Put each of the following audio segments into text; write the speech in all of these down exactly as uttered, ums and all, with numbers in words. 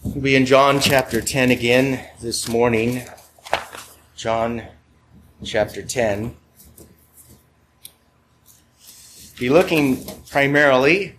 We'll be in John chapter ten again this morning. John chapter ten. Be looking primarily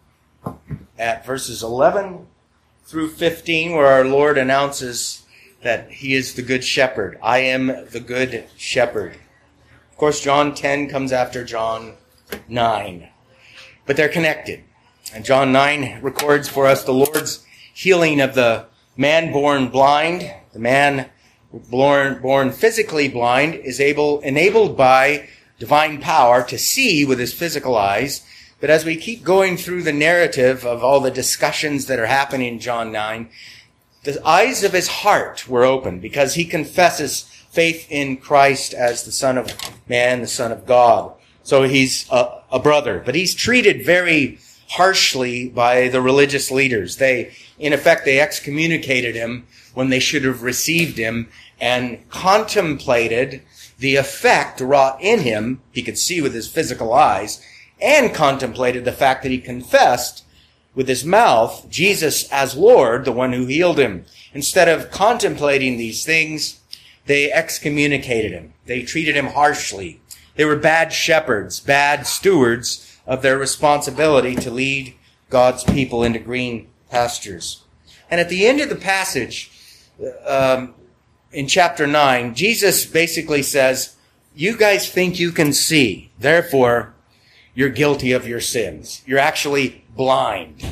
at verses eleven through fifteen, where our Lord announces that He is the good shepherd. I am the good shepherd. Of course, John ten comes after John nine, but they're connected. And John nine records for us the Lord's healing of the man born blind. The man born, born physically blind is able, enabled by divine power to see with his physical eyes. But as we keep going through the narrative of all the discussions that are happening in John nine, the eyes of his heart were opened because he confesses faith in Christ as the Son of Man, the Son of God. So he's a, a brother, but he's treated very harshly by the religious leaders. They, in effect, they excommunicated him when they should have received him and contemplated the effect wrought in him. He could see with his physical eyes, and contemplated the fact that he confessed with his mouth Jesus as Lord, the one who healed him. Instead of contemplating these things, they excommunicated him. They treated him harshly. They were bad shepherds, bad stewards of their responsibility to lead God's people into green pastures. And at the end of the passage, um, in chapter nine, Jesus basically says, you guys think you can see, therefore you're guilty of your sins. You're actually blind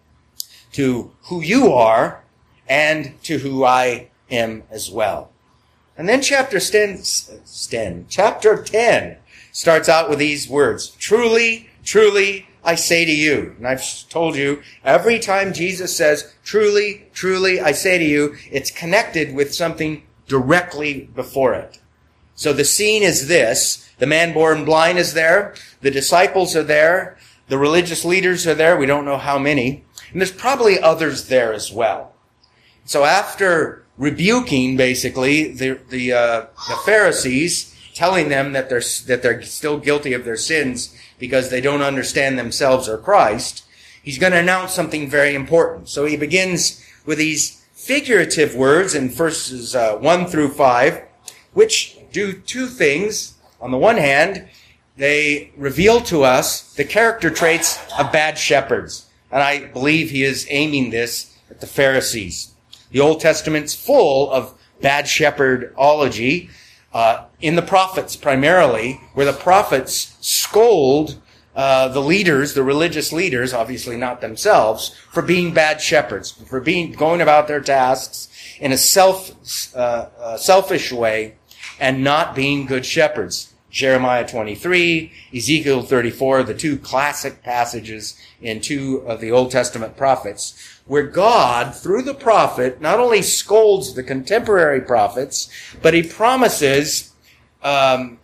to who you are and to who I am as well. And then chapter ten, ten, chapter ten starts out with these words, truly, truly, I say to you. And I've told you, every time Jesus says, truly, truly, I say to you, it's connected with something directly before it. So the scene is this. The man born blind is there. The disciples are there. The religious leaders are there. We don't know how many. And there's probably others there as well. So after rebuking, basically, the, the, uh, the Pharisees, telling them that they're, that they're still guilty of their sins because they don't understand themselves or Christ, he's going to announce something very important. So he begins with these figurative words in verses uh, one through five, which do two things. On the one hand, they reveal to us the character traits of bad shepherds. And I believe he is aiming this at the Pharisees. The Old Testament's full of bad shepherdology, uh, in the prophets primarily, where the prophets scold uh, the leaders, the religious leaders, obviously not themselves, for being bad shepherds, for being going about their tasks in a self uh, uh, selfish way and not being good shepherds. Jeremiah twenty-three, Ezekiel thirty-four, the two classic passages in two of the Old Testament prophets, where God, through the prophet, not only scolds the contemporary prophets, but he promises, um,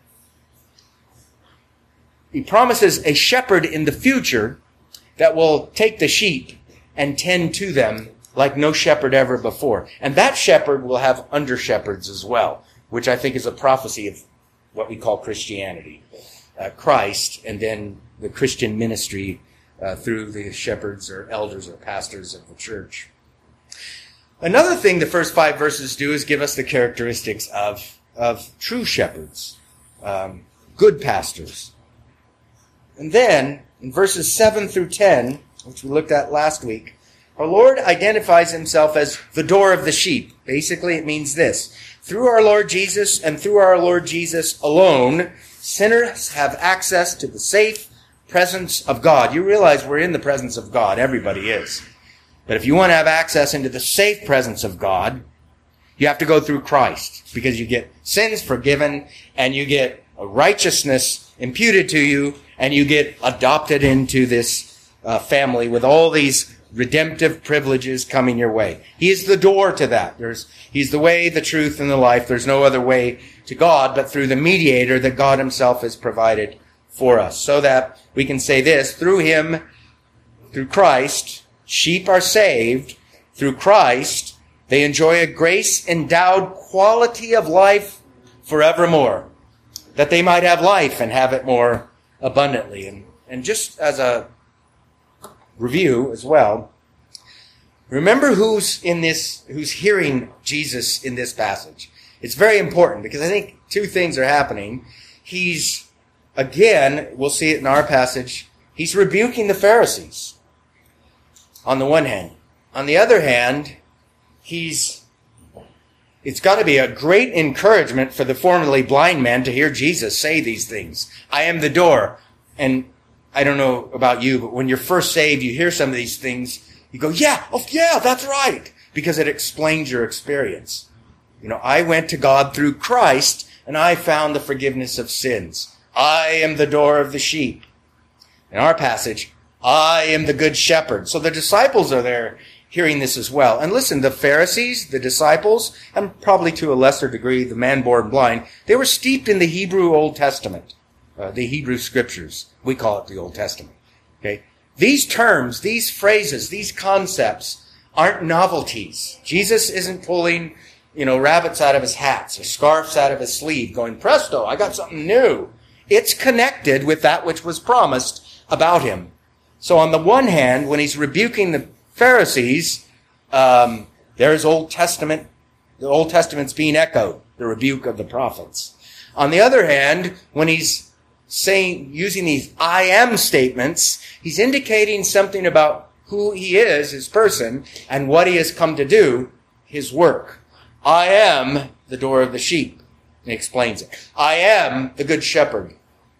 he promises a shepherd in the future that will take the sheep and tend to them like no shepherd ever before. And that shepherd will have under-shepherds as well, which I think is a prophecy of what we call Christianity. Uh, Christ, and then the Christian ministry uh, through the shepherds or elders or pastors of the church. Another thing the first five verses do is give us the characteristics of, of true shepherds, um, good pastors. And then, in verses seven through ten, which we looked at last week, our Lord identifies himself as the door of the sheep. Basically, it means this. Through our Lord Jesus and through our Lord Jesus alone, sinners have access to the safe presence of God. You realize we're in the presence of God. Everybody is. But if you want to have access into the safe presence of God, you have to go through Christ, because you get sins forgiven and you get a righteousness imputed to you and you get adopted into this uh, family with all these redemptive privileges coming your way. He is the door to that. There's, he's the way, the truth, and the life. There's no other way to God but through the mediator that God himself has provided for us. So that we can say this, through him, through Christ, sheep are saved. Through Christ, they enjoy a grace-endowed quality of life forevermore, that they might have life and have it more abundantly. And, and just as a review as well, Remember who's in this, who's hearing Jesus in this passage. It's very important because I think two things are happening. He's, again, we'll see it in our passage, he's rebuking the Pharisees on the one hand. On the other hand, he's, it's got to be a great encouragement for the formerly blind man to hear Jesus say these things. I am the door. And I don't know about you, but when you're first saved, you hear some of these things, you go, yeah, oh yeah, that's right. Because it explains your experience. You know, I went to God through Christ and I found the forgiveness of sins. I am the door of the sheep. In our passage, I am the good shepherd. So the disciples are there hearing this as well. And listen, the Pharisees, the disciples, and probably to a lesser degree the man born blind, they were steeped in the Hebrew Old Testament, uh, the Hebrew Scriptures. We call it the Old Testament. Okay, these terms, these phrases, these concepts aren't novelties. Jesus isn't pulling, you know, rabbits out of his hats or scarves out of his sleeve, going, presto, I got something new. It's connected with that which was promised about him. So on the one hand, when he's rebuking the Pharisees, um, there's Old Testament, the Old Testament's being echoed, the rebuke of the prophets. On the other hand, when he's saying, using these I am statements, he's indicating something about who he is, his person, and what he has come to do, his work. I am the door of the sheep. And he explains it. I am the good shepherd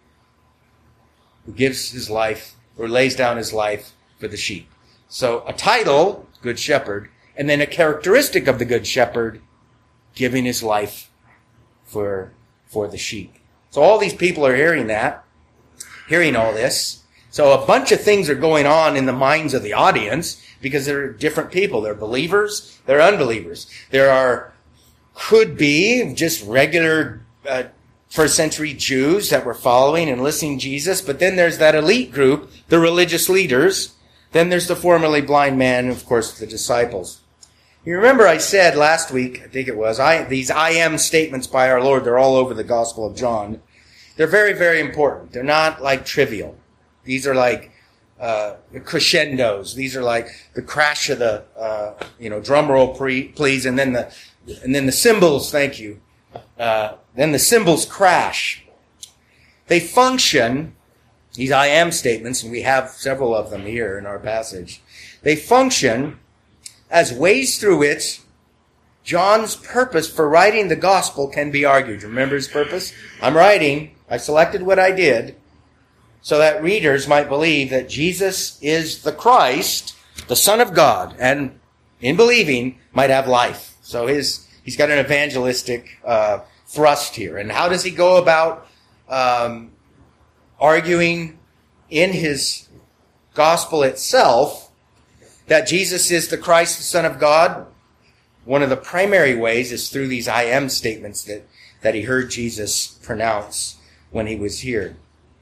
who gives his life, or lays down his life for the sheep. So a title, good shepherd, and then a characteristic of the good shepherd, giving his life for, for the sheep. So all these people are hearing that, hearing all this. So a bunch of things are going on in the minds of the audience because they're different people. They're believers, they're unbelievers. There are, could be, just regular uh, first century Jews that were following and listening to Jesus. But then there's that elite group, the religious leaders. Then there's the formerly blind man, and of course the disciples. You remember I said last week, I think it was, I, these I am statements by our Lord, they're all over the Gospel of John. They're very, very important. They're not like trivial. These are like uh crescendos. These are like the crash of the, uh you know, drum roll, pre- please, and then the and then the cymbals, thank you. Uh then the cymbals crash. They function, these I am statements, and we have several of them here in our passage. They function as ways through which John's purpose for writing the gospel can be argued. Remember his purpose? I'm writing, I selected what I did, so that readers might believe that Jesus is the Christ, the Son of God, and in believing might have life. So his he's got an evangelistic uh, thrust here. And how does he go about um, arguing in his gospel itself that Jesus is the Christ, the Son of God? One of the primary ways is through these I am statements that, that he heard Jesus pronounce when he was here.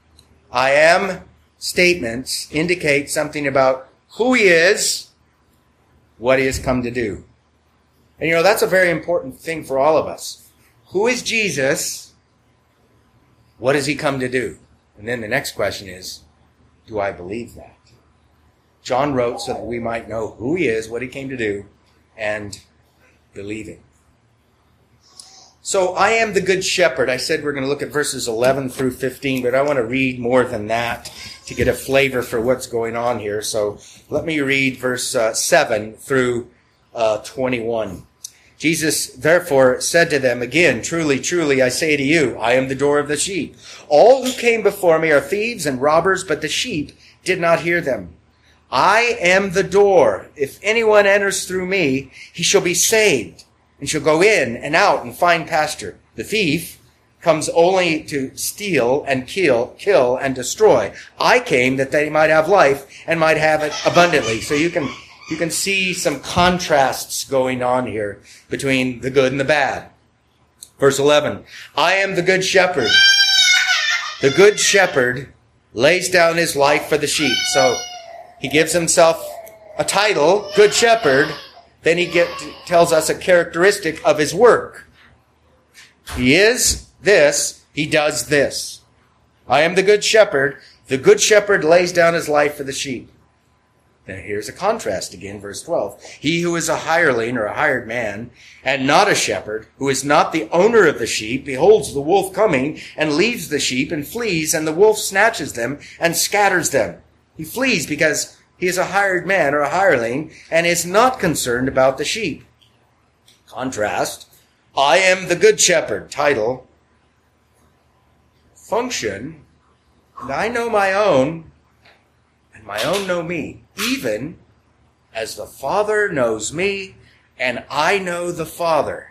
I am statements indicate something about who he is, what he has come to do. And you know, that's a very important thing for all of us. Who is Jesus? What has he come to do? And then the next question is, do I believe that? John wrote so that we might know who he is, what he came to do, and believe him. So I am the good shepherd. I said we're going to look at verses eleven through fifteen, but I want to read more than that to get a flavor for what's going on here. So let me read verse uh, seven through uh, twenty-one. Jesus therefore said to them again, truly, truly, I say to you, I am the door of the sheep. All who came before me are thieves and robbers, but the sheep did not hear them. I am the door. If anyone enters through me, he shall be saved, and shall go in and out and find pasture. The thief comes only to steal and kill, kill and destroy. I came that they might have life and might have it abundantly. So you can, you can see some contrasts going on here between the good and the bad. Verse eleven, I am the good shepherd. The good shepherd lays down his life for the sheep. So he gives himself a title, good shepherd. Then he get, tells us a characteristic of his work. He is this, he does this. I am the good shepherd. The good shepherd lays down his life for the sheep. Then here's a contrast again, verse twelve. He who is a hireling or a hired man and not a shepherd, who is not the owner of the sheep, beholds the wolf coming and leaves the sheep and flees, and the wolf snatches them and scatters them. He flees because he is a hired man or a hireling and is not concerned about the sheep. Contrast, I am the good shepherd. Title, function, and I know my own, and my own know me, even as the Father knows me, and I know the Father.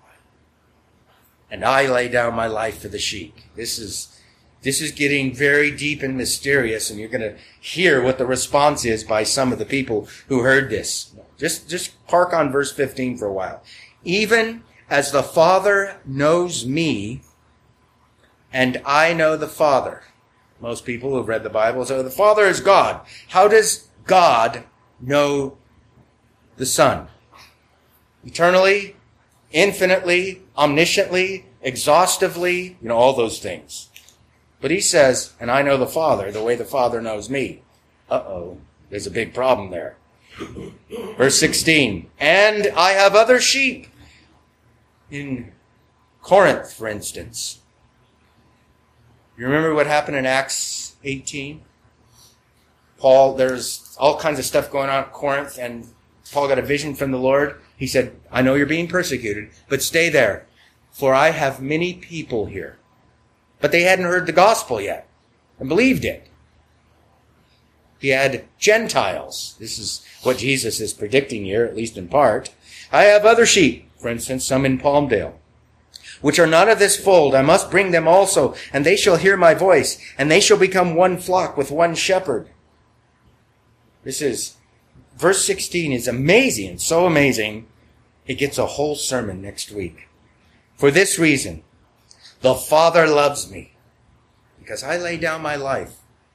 And I lay down my life for the sheep. This is This is getting very deep and mysterious, and you're going to hear what the response is by some of the people who heard this. Just, just park on verse fifteen for a while. Even as the Father knows me, and I know the Father. Most people who have read the Bible say, the Father is God. How does God know the Son? Eternally, infinitely, omnisciently, exhaustively, you know, all those things. But he says, and I know the Father the way the Father knows me. Uh-oh, there's a big problem there. Verse sixteen, and I have other sheep. In Corinth, for instance. You remember what happened in Acts eighteen? Paul, there's all kinds of stuff going on at Corinth, and Paul got a vision from the Lord. He said, I know you're being persecuted, but stay there, for I have many people here. But they hadn't heard the gospel yet and believed it. He had Gentiles. This is what Jesus is predicting here, at least in part. I have other sheep, for instance, some in Palmdale, which are not of this fold. I must bring them also, and they shall hear my voice, and they shall become one flock with one shepherd. This is, verse sixteen is amazing, and so amazing, it gets a whole sermon next week. For this reason, the Father loves me, because I lay down my life,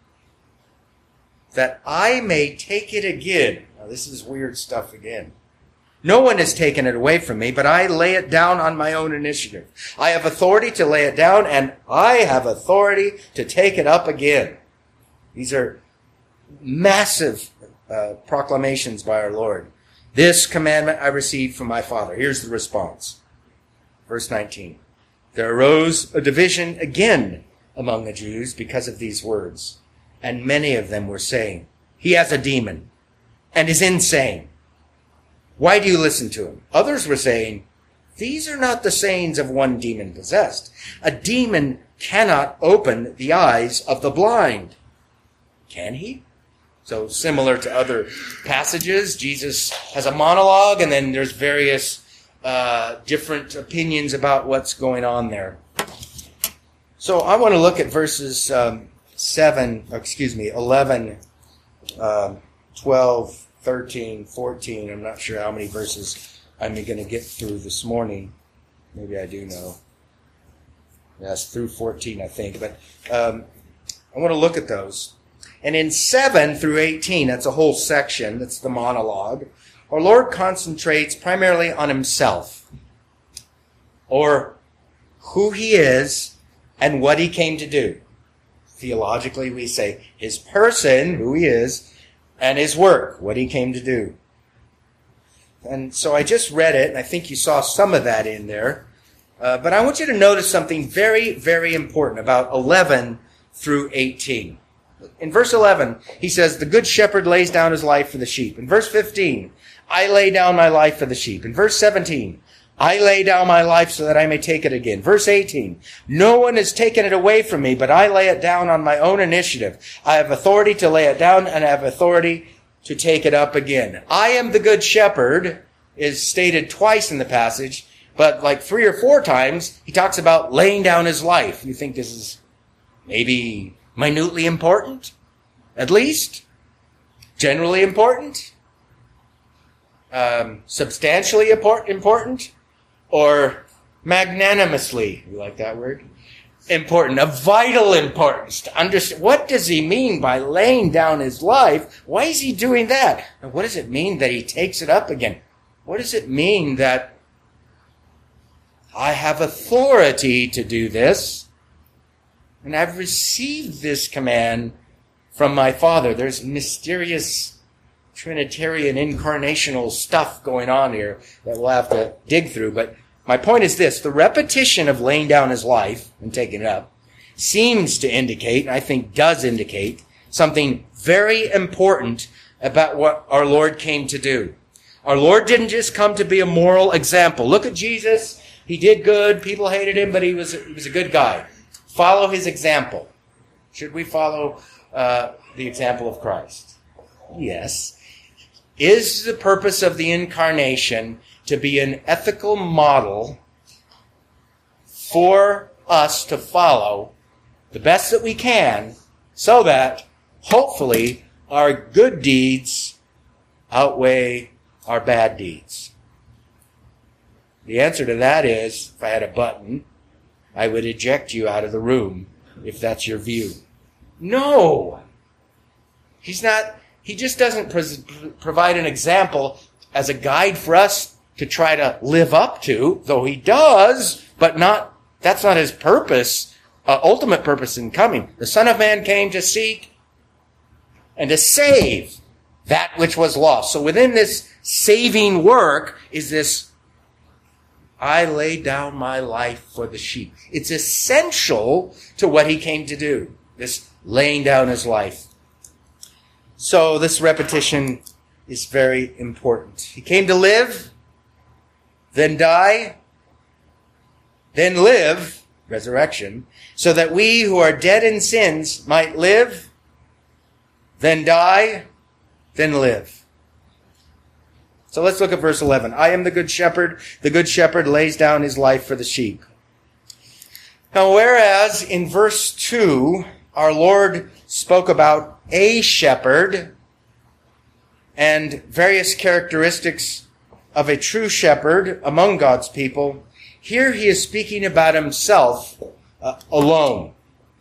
that I may take it again. Now, this is weird stuff again. No one has taken it away from me, but I lay it down on my own initiative. I have authority to lay it down, and I have authority to take it up again. These are massive uh, proclamations by our Lord. This commandment I received from my Father. Here's the response. Verse nineteen. There arose a division again among the Jews because of these words. And many of them were saying, he has a demon and is insane. Why do you listen to him? Others were saying, these are not the sayings of one demon possessed. A demon cannot open the eyes of the blind. Can he? So similar to other passages, Jesus has a monologue, and then there's various Uh, different opinions about what's going on there. So I want to look at verses um, seven, excuse me, eleven, uh, twelve, thirteen, fourteen. I'm not sure how many verses I'm going to get through this morning. Maybe I do know. Yes, through fourteen, I think. But um, I want to look at those. And in seven through eighteen, that's a whole section. That's the monologue. Our Lord concentrates primarily on himself, or who he is and what he came to do. Theologically, we say his person, who he is, and his work, what he came to do. And so I just read it, and I think you saw some of that in there. Uh, but I want you to notice something very, very important about eleven through eighteen. In verse eleven, he says, the good shepherd lays down his life for the sheep. In verse fifteen, I lay down my life for the sheep. In verse seventeen, I lay down my life so that I may take it again. Verse eighteen, no one has taken it away from me, but I lay it down on my own initiative. I have authority to lay it down, and I have authority to take it up again. I am the good shepherd is stated twice in the passage, but like three or four times, he talks about laying down his life. You think this is maybe minutely important? At least? Generally important? Um, substantially important? Or magnanimously, you like that word? Important, of vital importance to understand. What does he mean by laying down his life? Why is he doing that? And what does it mean that he takes it up again? What does it mean that I have authority to do this, and I've received this command from my Father? There's mysterious Trinitarian incarnational stuff going on here that we'll have to dig through. But my point is this: the repetition of laying down his life and taking it up seems to indicate, and I think does indicate, something very important about what our Lord came to do. Our Lord didn't just come to be a moral example. Look at Jesus. He did good. People hated him, but he was, he was a good guy. Follow his example. Should we follow uh, the example of Christ? Yes. Is the purpose of the incarnation to be an ethical model for us to follow the best that we can, so that hopefully our good deeds outweigh our bad deeds? The answer to that is, if I had a button, I would eject you out of the room if that's your view. No! He's not, he just doesn't pres- provide an example as a guide for us to try to live up to, though he does, but not, that's not his purpose, uh, ultimate purpose in coming. The Son of Man came to seek and to save that which was lost. So within this saving work is this, I lay down my life for the sheep. It's essential to what he came to do, this laying down his life. So this repetition is very important. He came to live, then die, then live, resurrection, so that we who are dead in sins might live, then die, then live. So let's look at verse eleven. I am the good shepherd. The good shepherd lays down his life for the sheep. Now, whereas in verse two, our Lord spoke about a shepherd and various characteristics of a true shepherd among God's people, here he is speaking about himself uh, alone.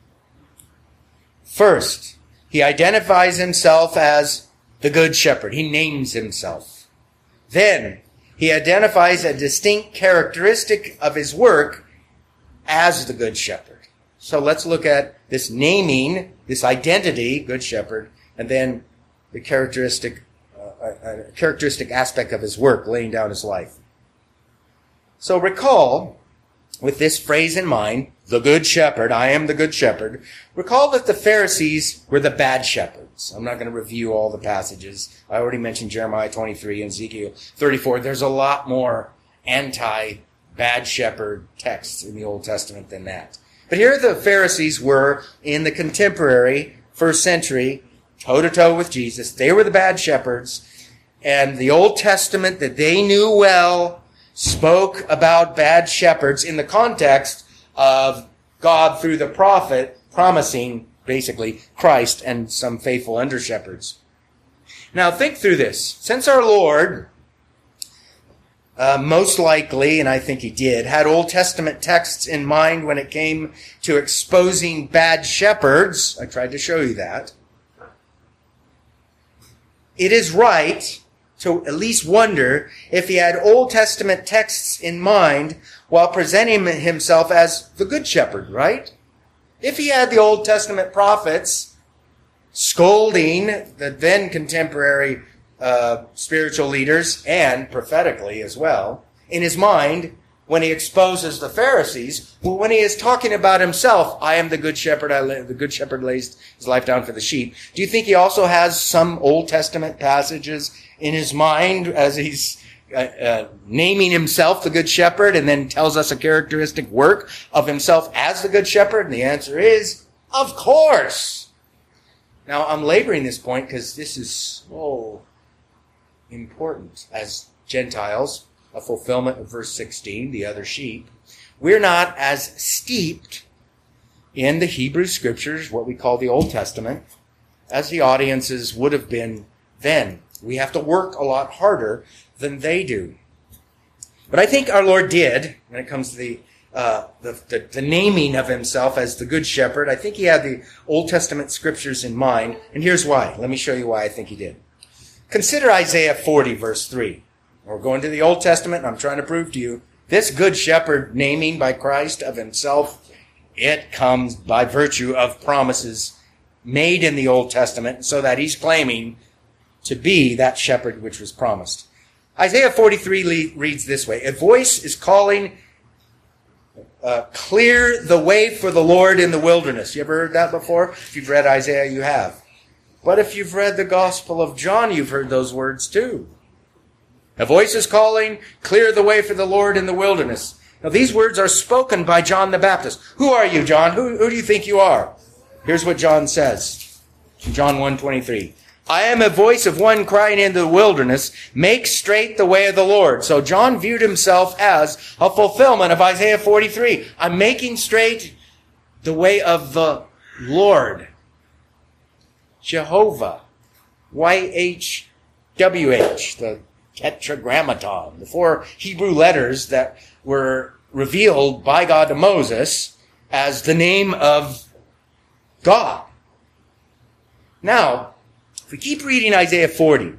First, he identifies himself as the good shepherd. He names himself. Then, he identifies a distinct characteristic of his work as the good shepherd. So let's look at this naming, this identity, good shepherd, and then the characteristic, uh, uh, characteristic aspect of his work, laying down his life. So recall, with this phrase in mind, the good shepherd, I am the good shepherd, recall that the Pharisees were the bad shepherds. I'm not going to review all the passages. I already mentioned Jeremiah twenty-three and Ezekiel thirty-four. There's a lot more anti-bad shepherd texts in the Old Testament than that. But here the Pharisees were in the contemporary first century, toe-to-toe with Jesus. They were the bad shepherds. And the Old Testament that they knew well spoke about bad shepherds in the context of God through the prophet promising, basically, Christ and some faithful under-shepherds. Now think through this. Since our Lord, uh, most likely, and I think he did, had Old Testament texts in mind when it came to exposing bad shepherds, I tried to show you that, it is right to at least wonder if he had Old Testament texts in mind while presenting himself as the good shepherd, right? If he had the Old Testament prophets scolding the then contemporary uh, spiritual leaders, and prophetically as well, in his mind when he exposes the Pharisees, well, when he is talking about himself, I am the good shepherd, I live, the good shepherd lays his life down for the sheep. Do you think he also has some Old Testament passages in his mind as he's uh, uh, naming himself the good shepherd and then tells us a characteristic work of himself as the good shepherd? And the answer is, of course. Now, I'm laboring this point because this is so important as Gentiles, a fulfillment of verse sixteen, the other sheep. We're not as steeped in the Hebrew Scriptures, what we call the Old Testament, as the audiences would have been then. We have to work a lot harder than they do. But I think our Lord did, when it comes to the, uh, the, the, the naming of himself as the Good Shepherd. I think he had the Old Testament Scriptures in mind, and here's why. Let me show you why I think he did. Consider Isaiah forty, verse three. We're going to the Old Testament, and I'm trying to prove to you, this Good Shepherd naming by Christ of himself, it comes by virtue of promises made in the Old Testament, so that he's claiming, to be that shepherd which was promised. Isaiah forty-three le- reads this way. A voice is calling, uh, clear the way for the Lord in the wilderness. You ever heard that before? If you've read Isaiah, you have. But if you've read the Gospel of John, you've heard those words too. A voice is calling, clear the way for the Lord in the wilderness. Now these words are spoken by John the Baptist. Who are you, John? Who, who do you think you are? Here's what John says. John one twenty-three. I am a voice of one crying in the wilderness, make straight the way of the Lord. So John viewed himself as a fulfillment of Isaiah forty-three. I'm making straight the way of the Lord. Jehovah. Y H W H. The Tetragrammaton. The four Hebrew letters that were revealed by God to Moses as the name of God. Now, if we keep reading Isaiah forty,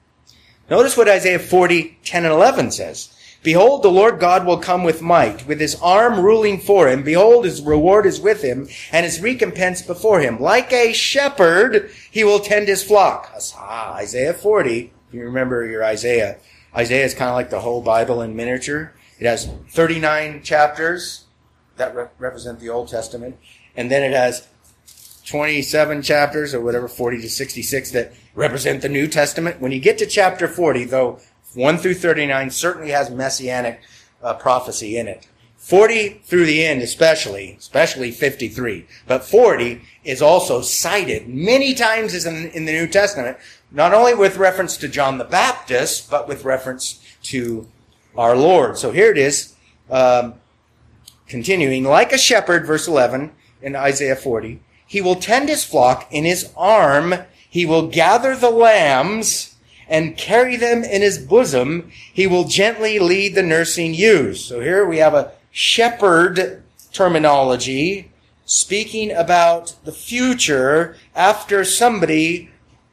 notice what Isaiah forty, ten and eleven says. Behold, the Lord God will come with might, with his arm ruling for him. Behold, his reward is with him, and his recompense before him. Like a shepherd, he will tend his flock. Ah, Isaiah forty. If you remember your Isaiah, Isaiah is kind of like the whole Bible in miniature. It has thirty-nine chapters that re- represent the Old Testament, and then it has twenty-seven chapters, or whatever, forty to sixty-six, that represent the New Testament. When you get to chapter forty, though, one through thirty-nine certainly has messianic uh, prophecy in it. forty through the end especially, especially fifty-three. But forty is also cited many times as in, in the New Testament, not only with reference to John the Baptist, but with reference to our Lord. So here it is, um, continuing, like a shepherd, verse eleven in Isaiah forty, he will tend his flock in his arm, he will gather the lambs and carry them in his bosom, he will gently lead the nursing ewes. So here we have a shepherd terminology speaking about the future after somebody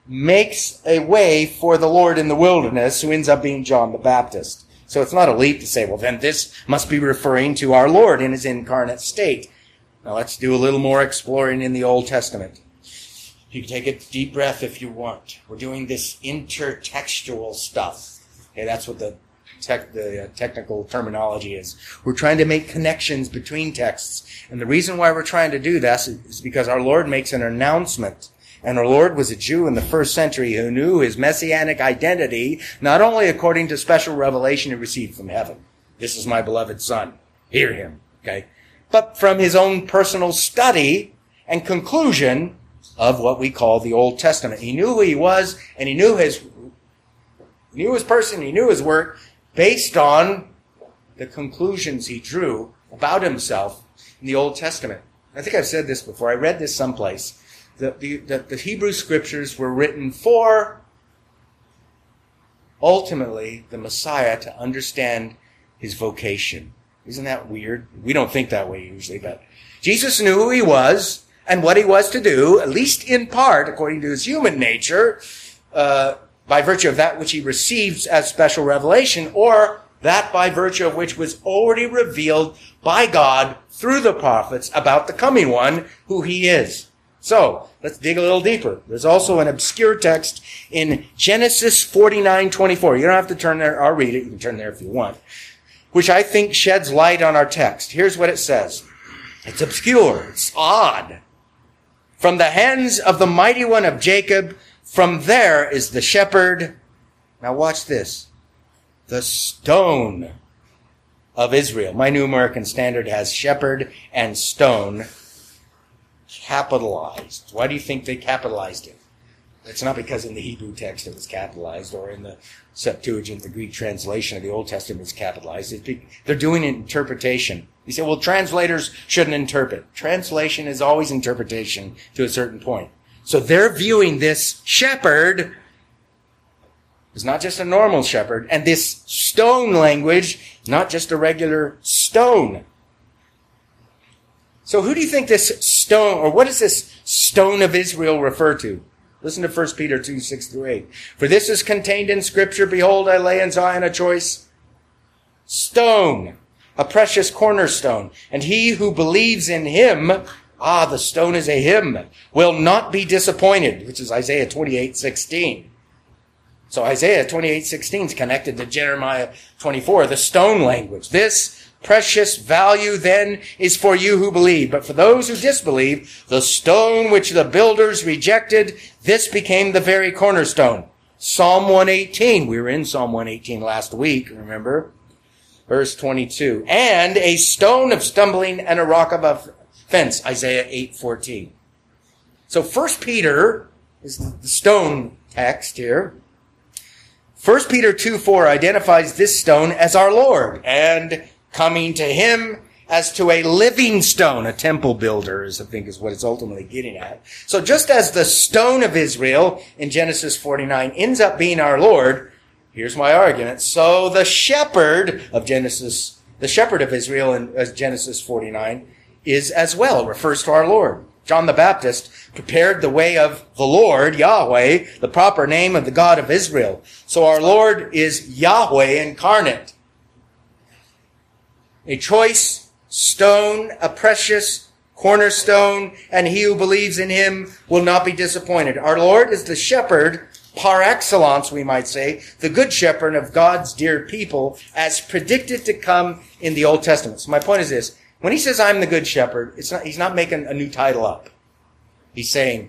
makes a way for the Lord in the wilderness, who ends up being John the Baptist. So it's not a leap to say, well, then this must be referring to our Lord in his incarnate state. Now let's do a little more exploring in the Old Testament. You can take a deep breath if you want. We're doing this intertextual stuff. Okay, that's what the tech, the uh, technical terminology is. We're trying to make connections between texts. And the reason why we're trying to do this is because our Lord makes an announcement. And our Lord was a Jew in the first century who knew his messianic identity, not only according to special revelation he received from heaven. This is my beloved Son. Hear him. Okay? But from his own personal study and conclusion of what we call the Old Testament. He knew who he was, and he knew his, knew his person, he knew his work, based on the conclusions he drew about himself in the Old Testament. I think I've said this before. I read this someplace. The, the, the, the Hebrew Scriptures were written for, ultimately, the Messiah to understand his vocation. Isn't that weird? We don't think that way usually, but Jesus knew who he was and what he was to do, at least in part, according to his human nature, uh, by virtue of that which he receives as special revelation, or that by virtue of which was already revealed by God through the prophets about the coming one, who he is. So, let's dig a little deeper. There's also an obscure text in Genesis forty-nine twenty-four. You don't have to turn there. I'll read it. You can turn there if you want. Which I think sheds light on our text. Here's what it says. It's obscure. It's odd. From the hands of the mighty one of Jacob, from there is the shepherd. Now watch this. The stone of Israel. My New American Standard has shepherd and stone capitalized. Why do you think they capitalized it? It's not because in the Hebrew text it was capitalized, or in the Septuagint, the Greek translation of the Old Testament is capitalized. It's, they're doing an interpretation. You say, well, translators shouldn't interpret. Translation is always interpretation to a certain point. So they're viewing this shepherd as not just a normal shepherd, and this stone language, not just a regular stone. So who do you think this stone, or what does this stone of Israel refer to? Listen to First Peter two, six through eight. For this is contained in Scripture, behold, I lay in Zion a choice stone, a precious cornerstone, and he who believes in him, ah, the stone is a him, will not be disappointed, which is Isaiah twenty-eight, sixteen. So Isaiah twenty-eight sixteen is connected to Jeremiah twenty-four, the stone language. This precious value then is for you who believe. But for those who disbelieve, the stone which the builders rejected, this became the very cornerstone. Psalm one eighteen. We were in Psalm one eighteen last week, remember? Verse twenty-two. And a stone of stumbling and a rock of offense. Isaiah eight fourteen. So First Peter is the stone text here. First Peter two four identifies this stone as our Lord, and coming to him as to a living stone, a temple builder, is, I think, is what it's ultimately getting at. So just as the stone of Israel in Genesis forty-nine ends up being our Lord, here's my argument, so the shepherd of Genesis, the shepherd of Israel in Genesis forty-nine is as well, refers to our Lord. John the Baptist prepared the way of the Lord, Yahweh, the proper name of the God of Israel. So our Lord is Yahweh incarnate. A choice stone, a precious cornerstone, and he who believes in him will not be disappointed. Our Lord is the shepherd par excellence, we might say, the good shepherd of God's dear people, as predicted to come in the Old Testament. So my point is this. When he says, I'm the good shepherd, it's not, he's not making a new title up. He's saying,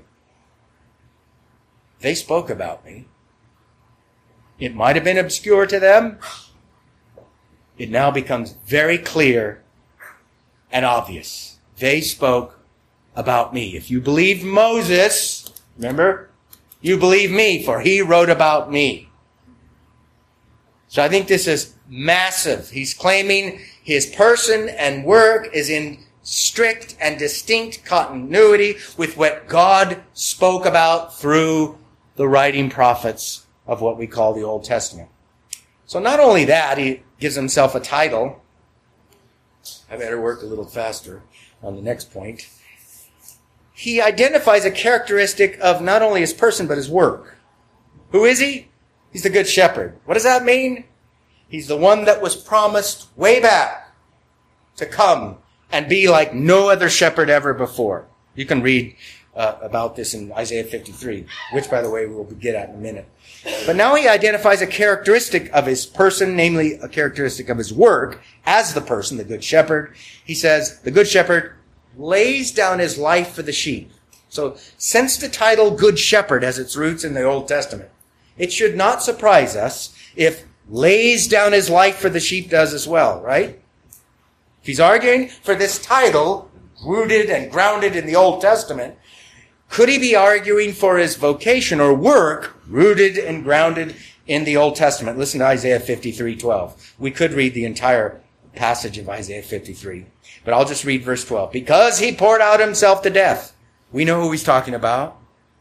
they spoke about me. It might have been obscure to them. It now becomes very clear and obvious. They spoke about me. If you believe Moses, remember, you believe me, for he wrote about me. So I think this is massive. He's claiming his person and work is in strict and distinct continuity with what God spoke about through the writing prophets of what we call the Old Testament. So not only that, he gives himself a title. I better work a little faster on the next point. He identifies a characteristic of not only his person, but his work. Who is he? He's the good shepherd. What does that mean? He's the one that was promised way back to come and be like no other shepherd ever before. You can read uh, about this in Isaiah fifty-three, which, by the way, we'll get at in a minute. But now he identifies a characteristic of his person, namely a characteristic of his work as the person, the good shepherd. He says, the good shepherd lays down his life for the sheep. So since the title Good Shepherd has its roots in the Old Testament, it should not surprise us if lays down his life for the sheep does as well, right? If he's arguing for this title, rooted and grounded in the Old Testament, could he be arguing for his vocation or work rooted and grounded in the Old Testament? Listen to Isaiah fifty-three twelve. We could read the entire passage of Isaiah fifty-three, but I'll just read verse twelve. Because he poured out himself to death. We know who he's talking about.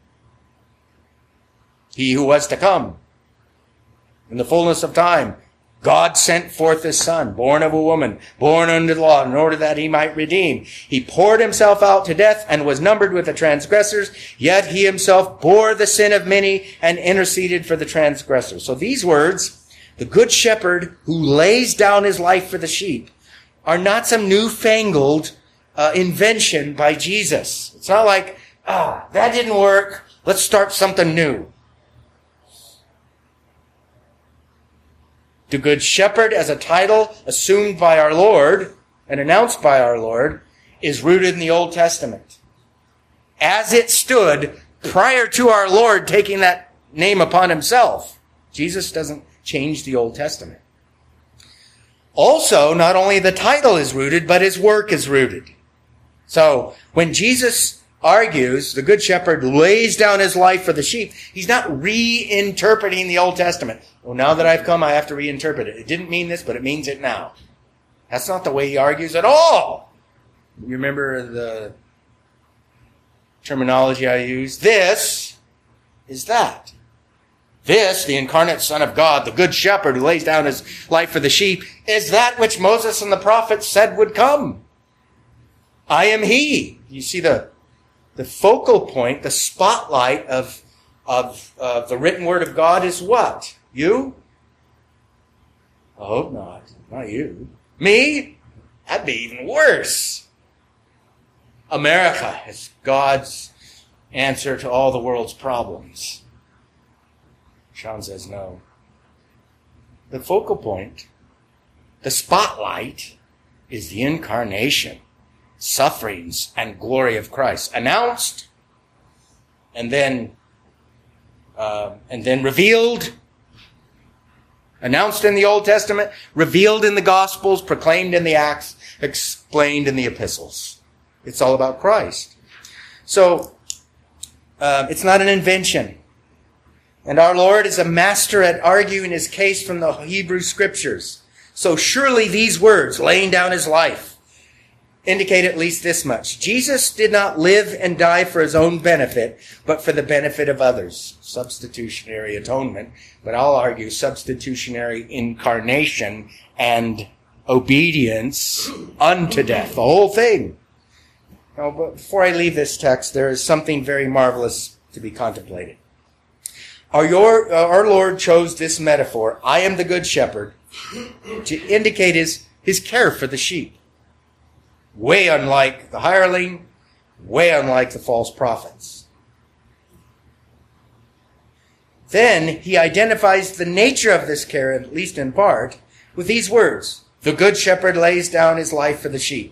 He who was to come. In the fullness of time, God sent forth his son, born of a woman, born under the law, in order that he might redeem. He poured himself out to death and was numbered with the transgressors, yet he himself bore the sin of many and interceded for the transgressors. So these words, the good shepherd who lays down his life for the sheep, are not some newfangled uh, invention by Jesus. It's not like, ah, that didn't work, let's start something new. The Good Shepherd, as a title assumed by our Lord and announced by our Lord, is rooted in the Old Testament. As it stood prior to our Lord taking that name upon himself. Jesus doesn't change the Old Testament. Also, not only the title is rooted, but his work is rooted. So, when Jesus argues, the Good Shepherd lays down his life for the sheep, he's not reinterpreting the Old Testament. Well, now that I've come, I have to reinterpret it. It didn't mean this, but it means it now. That's not the way he argues at all. You remember the terminology I use? This is that. This, the incarnate Son of God, the Good Shepherd who lays down his life for the sheep, is that which Moses and the prophets said would come. I am he. You see the The focal point, the spotlight of, of, of the written word of God is what? You? I hope not. Not you. Me? That'd be even worse. America is God's answer to all the world's problems. Sean says no. The focal point, the spotlight, is the incarnation, sufferings, and glory of Christ. Announced, and then, uh, and then revealed. Announced in the Old Testament, revealed in the Gospels, proclaimed in the Acts, explained in the epistles. It's all about Christ. So, uh, it's not an invention. And our Lord is a master at arguing his case from the Hebrew Scriptures. So surely these words, laying down his life, indicate at least this much. Jesus did not live and die for his own benefit, but for the benefit of others. Substitutionary atonement, but I'll argue substitutionary incarnation and obedience unto death. The whole thing. Now, but before I leave this text, there is something very marvelous to be contemplated. Our, your, our Lord chose this metaphor, I am the good shepherd, to indicate his, his care for the sheep. Way unlike the hireling, way unlike the false prophets. Then he identifies the nature of this care, at least in part, with these words. The good shepherd lays down his life for the sheep.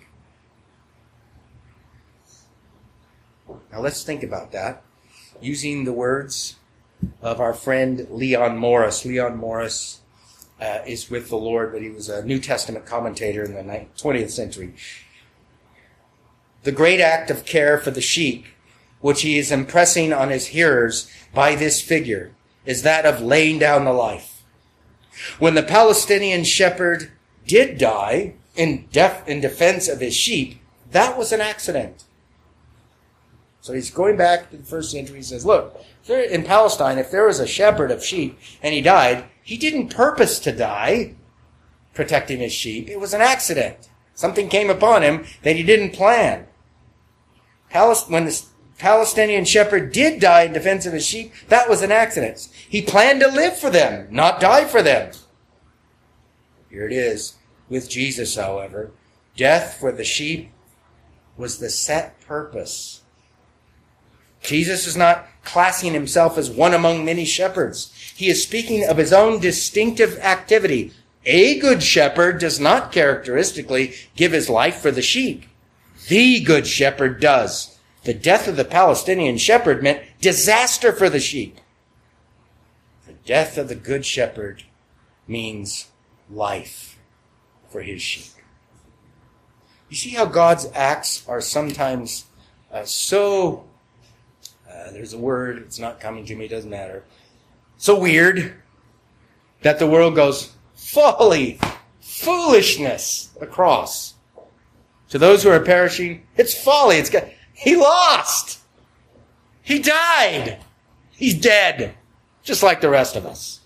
Now let's think about that, using the words of our friend Leon Morris. Leon Morris uh, is with the Lord, but he was a New Testament commentator in the twentieth century. The great act of care for the sheep, which he is impressing on his hearers by this figure, is that of laying down the life. When the Palestinian shepherd did die in, def- in defense of his sheep, that was an accident. So he's going back to the first century. He says, look, in Palestine, if there was a shepherd of sheep and he died, he didn't purpose to die protecting his sheep. It was an accident. Something came upon him that he didn't plan. When the Palestinian shepherd did die in defense of his sheep, that was an accident. He planned to live for them, not die for them. Here it is. With Jesus, however, death for the sheep was the set purpose. Jesus is not classing himself as one among many shepherds. He is speaking of his own distinctive activity. A good shepherd does not characteristically give his life for the sheep. The good shepherd does. The death of the Palestinian shepherd meant disaster for the sheep. The death of the good shepherd means life for his sheep. You see how God's acts are sometimes uh, so, uh, there's a word, it's not coming to me, it doesn't matter, so weird that the world goes, folly, foolishness across. To those who are perishing, it's folly. It's got, he lost. He died. He's dead, just like the rest of us.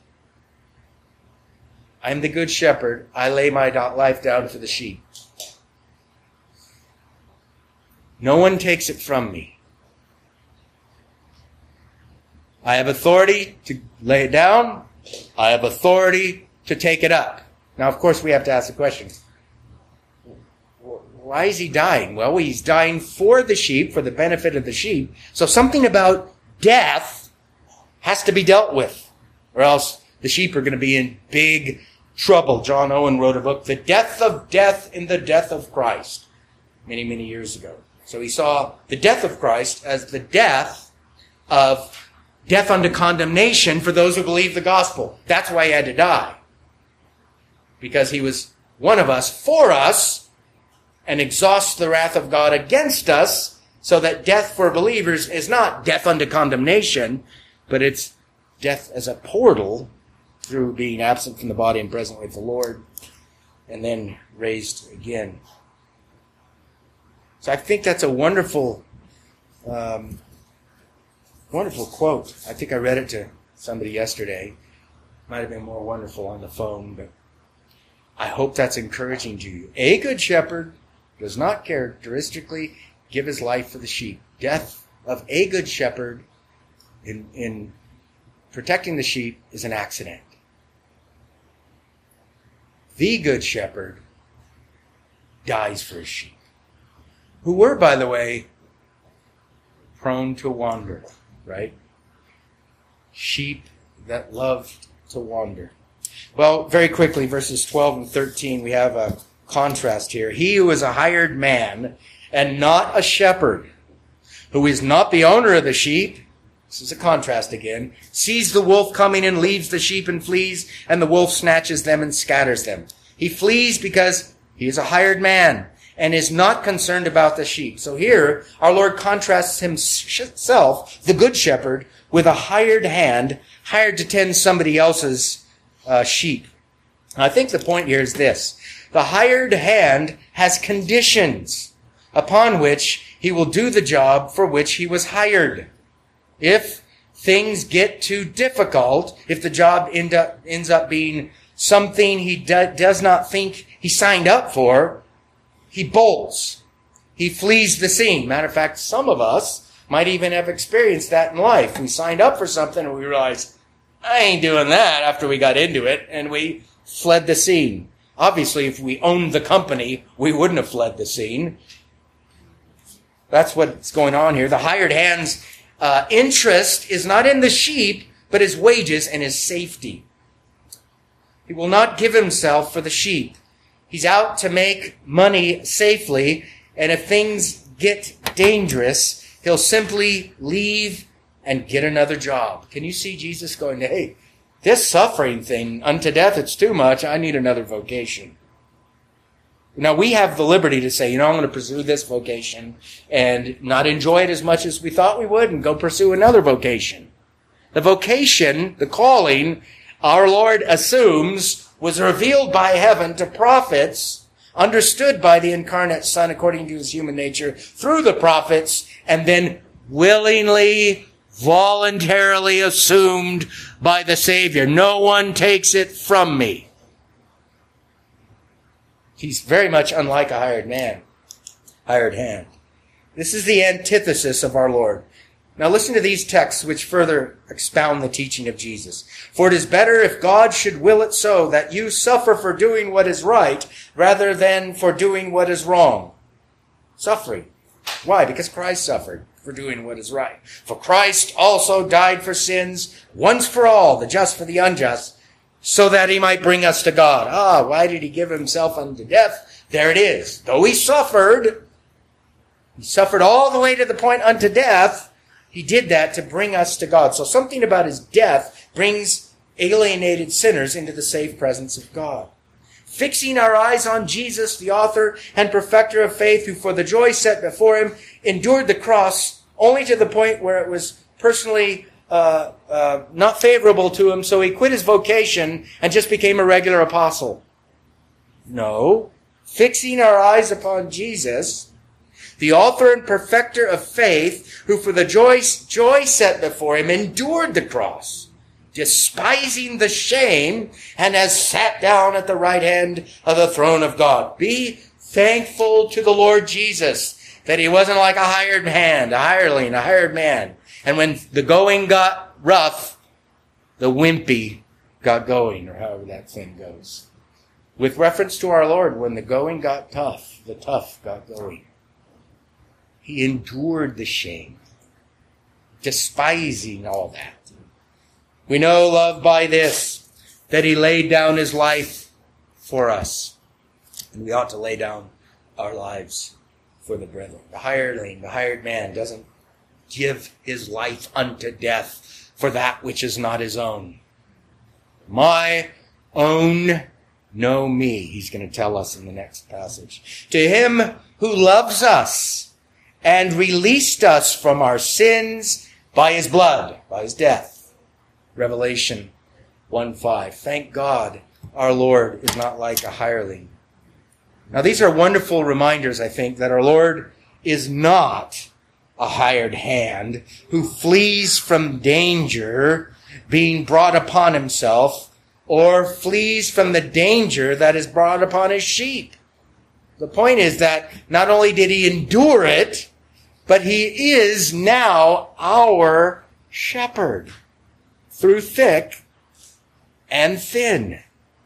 I am the good shepherd. I lay my life down for the sheep. No one takes it from me. I have authority to lay it down. I have authority to take it up. Now, of course, we have to ask the question, why is he dying? Well, he's dying for the sheep, for the benefit of the sheep. So something about death has to be dealt with, or else the sheep are going to be in big trouble. John Owen wrote a book, The Death of Death in the Death of Christ, many, many years ago. So he saw the death of Christ as the death of death unto condemnation for those who believe the gospel. That's why he had to die. Because he was one of us, for us, and exhausts the wrath of God against us, so that death for believers is not death unto condemnation, but it's death as a portal through being absent from the body and present with the Lord, and then raised again. So I think that's a wonderful, um, wonderful quote. I think I read it to somebody yesterday. Might have been more wonderful on the phone, but I hope that's encouraging to you. A good shepherd does not characteristically give his life for the sheep. Death of a good shepherd in, in protecting the sheep is an accident. The good shepherd dies for his sheep, who were, by the way, prone to wander, right? Sheep that loved to wander. Well, very quickly, verses twelve and thirteen, we have a contrast here. He who is a hired man and not a shepherd, who is not the owner of the sheep, this is a contrast again, sees the wolf coming and leaves the sheep and flees, and the wolf snatches them and scatters them. He flees because he is a hired man and is not concerned about the sheep. So here, our Lord contrasts himself, the good shepherd, with a hired hand, hired to tend somebody else's uh, sheep. And I think the point here is this. The hired hand has conditions upon which he will do the job for which he was hired. If things get too difficult, if the job end up, ends up being something he do, does not think he signed up for, he bolts. He flees the scene. Matter of fact, some of us might even have experienced that in life. We signed up for something and we realized, I ain't doing that after we got into it, and we fled the scene. Obviously, if we owned the company, we wouldn't have fled the scene. That's what's going on here. The hired hand's uh, interest is not in the sheep, but his wages and his safety. He will not give himself for the sheep. He's out to make money safely, and if things get dangerous, he'll simply leave and get another job. Can you see Jesus going, hey, this suffering thing unto death, it's too much. I need another vocation. Now, we have the liberty to say, you know, I'm going to pursue this vocation and not enjoy it as much as we thought we would and go pursue another vocation. The vocation, the calling, our Lord assumes was revealed by heaven to prophets, understood by the incarnate Son according to his human nature through the prophets, and then willingly, voluntarily assumed by the Savior. No one takes it from me. He's very much unlike a hired man, hired hand. This is the antithesis of our Lord. Now listen to these texts which further expound the teaching of Jesus. For it is better if God should will it so that you suffer for doing what is right rather than for doing what is wrong. Suffering. Why? Because Christ suffered for doing what is right. For Christ also died for sins once for all, the just for the unjust, so that he might bring us to God. Ah, why did he give himself unto death? There it is. Though he suffered, he suffered all the way to the point unto death, he did that to bring us to God. So something about his death brings alienated sinners into the safe presence of God. Fixing our eyes on Jesus, the author and perfecter of faith, who for the joy set before him endured the cross only to the point where it was personally uh, uh, not favorable to him, so he quit his vocation and just became a regular apostle. No. Fixing our eyes upon Jesus, the author and perfecter of faith, who for the joy, joy set before him endured the cross, despising the shame, and has sat down at the right hand of the throne of God. Be thankful to the Lord Jesus that he wasn't like a hired hand, a hireling, a hired man. And when the going got rough, the wimpy got going, or however that thing goes. With reference to our Lord, when the going got tough, the tough got going. He endured the shame, despising all that. We know love by this, that he laid down his life for us. And we ought to lay down our lives for the brethren. The hireling, the hired man, doesn't give his life unto death for that which is not his own. My own know me, he's going to tell us in the next passage. To him who loves us and released us from our sins by his blood, by his death. Revelation one five. Thank God our Lord is not like a hireling. Now these are wonderful reminders, I think, that our Lord is not a hired hand who flees from danger being brought upon himself or flees from the danger that is brought upon his sheep. The point is that not only did he endure it, but he is now our shepherd through thick and thin.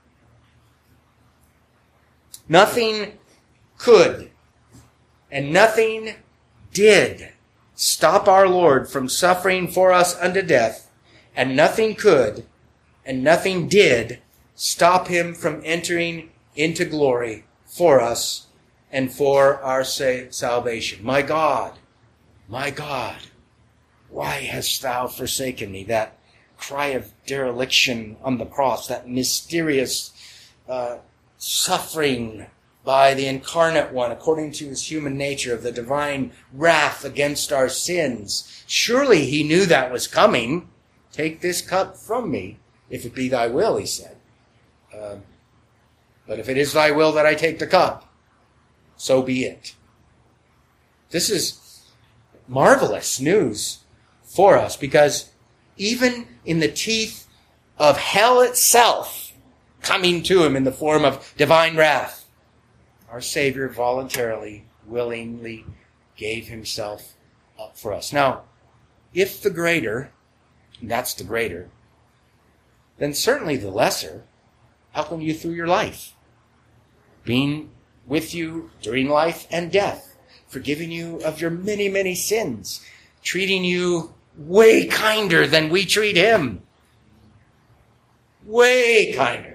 Nothing could and nothing did stop our Lord from suffering for us unto death, and nothing could and nothing did stop him from entering into glory for us and for our sa- salvation. My God, my God, why hast thou forsaken me? That cry of dereliction on the cross, that mysterious uh, suffering by the incarnate one, according to his human nature, of the divine wrath against our sins. Surely he knew that was coming. Take this cup from me, if it be thy will, he said. Uh, but if it is thy will that I take the cup, so be it. This is marvelous news for us, because even in the teeth of hell itself, coming to him in the form of divine wrath, our Savior voluntarily, willingly gave himself up for us. Now, if the greater, and that's the greater, then certainly the lesser, helping you through your life, being with you during life and death, forgiving you of your many, many sins, treating you way kinder than we treat him. Way kinder.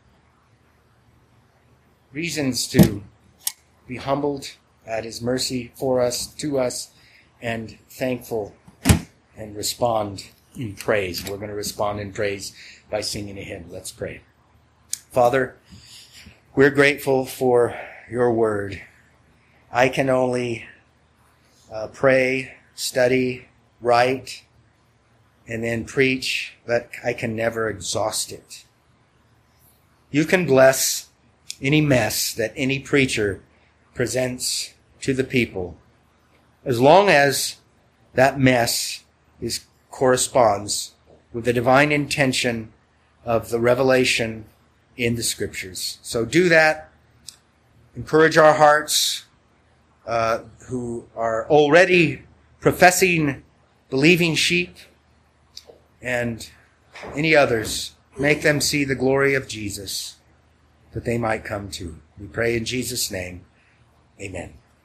Reasons to be humbled at his mercy for us, to us, and thankful and respond in praise. We're going to respond in praise by singing a hymn. Let's pray. Father, we're grateful for your word. I can only uh, pray, study, write, and then preach, but I can never exhaust it. You can bless any mess that any preacher presents to the people, as long as that mess is corresponds with the divine intention of the revelation in the Scriptures. So do that. Encourage our hearts uh, who are already professing, believing sheep, and any others. Make them see the glory of Jesus, that they might come to. We pray in Jesus' name. Amen.